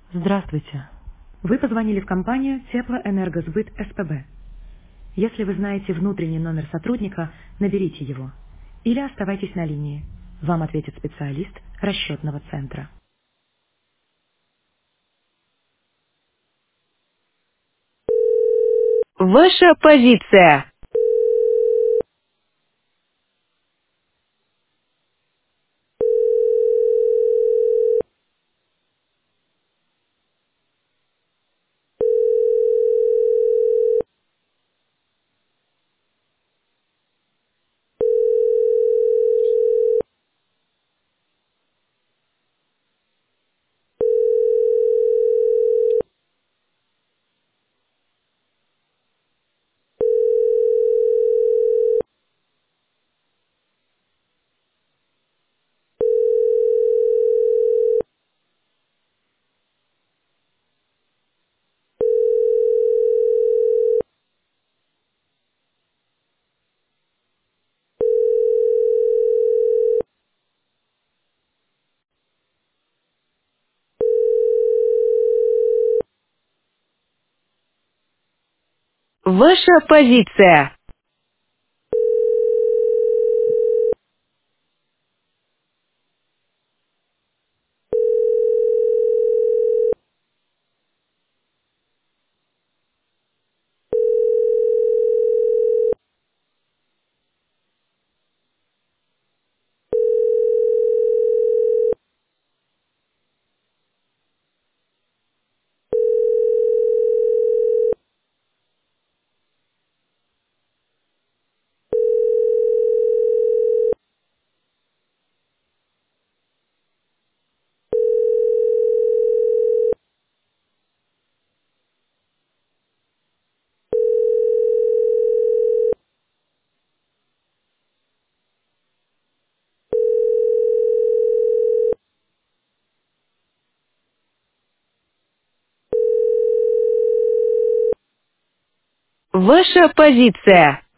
Здравствуйте. Вы позвонили в компанию Теплоэнергосбыт СПБ. Если вы знаете внутренний номер сотрудника, наберите его. Или оставайтесь на линии. Вам ответит специалист расчетного центра. Ваша позиция. Ваша позиция. Ваша позиция.